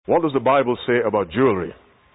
What does the Bible say about jewelry?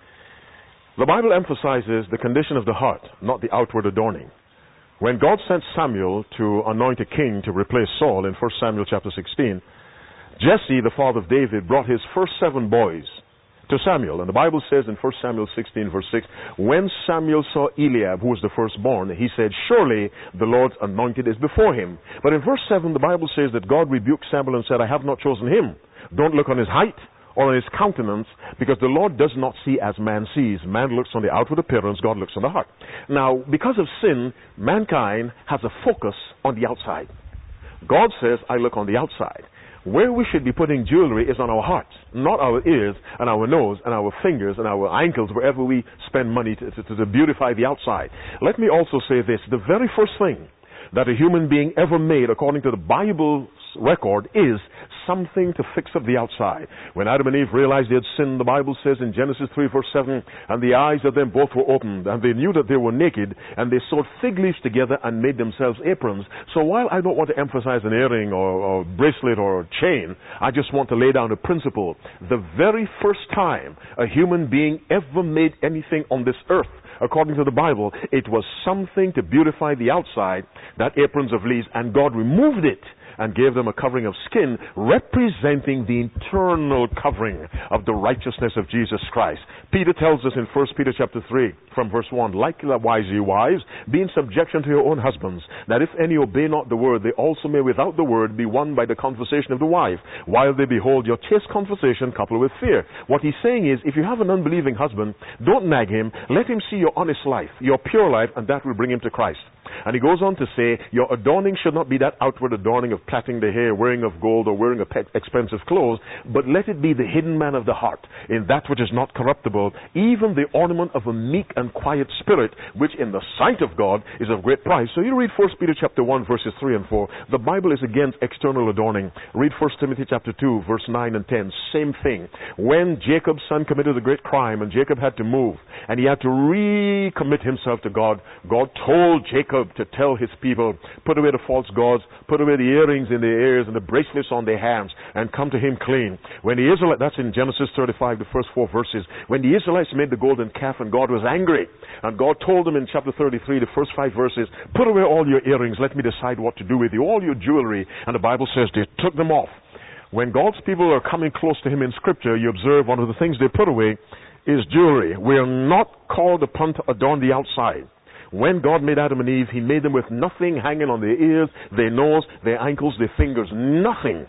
The Bible emphasizes the condition of the heart, not the outward adorning. When God sent Samuel to anoint a king to replace Saul in 1 Samuel chapter 16, Jesse, the father of David, brought his first 7 boys to Samuel. And the Bible says in 1 Samuel 16 verse 6, when Samuel saw Eliab, who was the firstborn, he said, surely the Lord's anointed is before him. But in verse 7, the Bible says that God rebuked Samuel and said, I have not chosen him. Don't look on his height or on his countenance, because the Lord does not see as man sees. Man looks on the outward appearance, God looks on the heart. Now, because of sin, mankind has a focus on the outside. God says, I look on the outside. Where we should be putting jewelry is on our hearts, not our ears and our nose and our fingers and our ankles, wherever we spend money to beautify the outside. Let me also say this. The very first thing that a human being ever made, according to the Bible's record, is something to fix up the outside. When Adam and Eve realized they had sinned, the Bible says in Genesis 3 verse 7, and the eyes of them both were opened, and they knew that they were naked, and they sewed fig leaves together and made themselves aprons. So while I don't want to emphasize an earring or bracelet or chain, I just want to lay down a principle. The very first time a human being ever made anything on this earth, according to the Bible, it was something to beautify the outside, that aprons of leaves, and God removed it and gave them a covering of skin representing the internal covering of the righteousness of Jesus Christ. Peter tells us in 1 Peter chapter 3 from verse 1, likewise ye wives, be in subjection to your own husbands, that if any obey not the word, they also may without the word be won by the conversation of the wife, while they behold your chaste conversation coupled with fear. What he's saying is, if you have an unbelieving husband, don't nag him, let him see your honest life, your pure life, and that will bring him to Christ. And he goes on to say, your adorning should not be that outward adorning of plaiting the hair, wearing of gold, or wearing of expensive clothes, but let it be the hidden man of the heart, in that which is not corruptible, even the ornament of a meek and quiet spirit, which in the sight of God is of great price. So you read 1 Peter chapter 1 verses 3 and 4. The Bible is against external adorning. Read 1 Timothy chapter 2 verse 9 and 10. Same thing. When Jacob's son committed a great crime and Jacob had to move and he had to recommit himself to God, God told Jacob to tell his people, put away the false gods, put away the earrings in their ears and the bracelets on their hands, and come to him clean. When the Israelites, that's in Genesis 35, the first 4 verses, when the Israelites made the golden calf and God was angry, and God told them in chapter 33, the first 5 verses, put away all your earrings, let me decide what to do with you, all your jewelry, and the Bible says they took them off. When God's people are coming close to him in Scripture, you observe one of the things they put away is jewelry. We are not called upon to adorn the outside. When God made Adam and Eve, he made them with nothing hanging on their ears, their nose, their ankles, their fingers, nothing.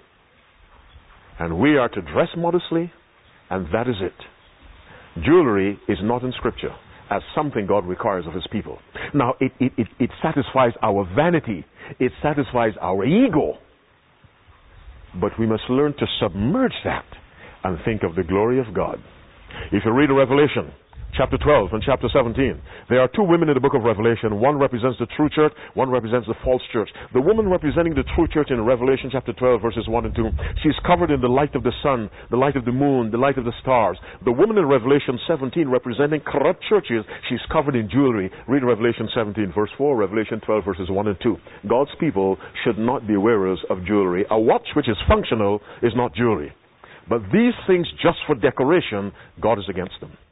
And we are to dress modestly, and that is it. Jewelry is not in Scripture as something God requires of his people. Now, it satisfies our vanity. It satisfies our ego. But we must learn to submerge that and think of the glory of God. If you read Revelation chapter 12 and chapter 17, there are 2 women in the book of Revelation. One represents the true church, one represents the false church. The woman representing the true church in Revelation chapter 12 verses 1 and 2, she's covered in the light of the sun, the light of the moon, the light of the stars. The woman in Revelation 17 representing corrupt churches, she's covered in jewelry. Read Revelation 17 verse 4, Revelation 12 verses 1 and 2. God's people should not be wearers of jewelry. A watch which is functional is not jewelry. But these things just for decoration, God is against them.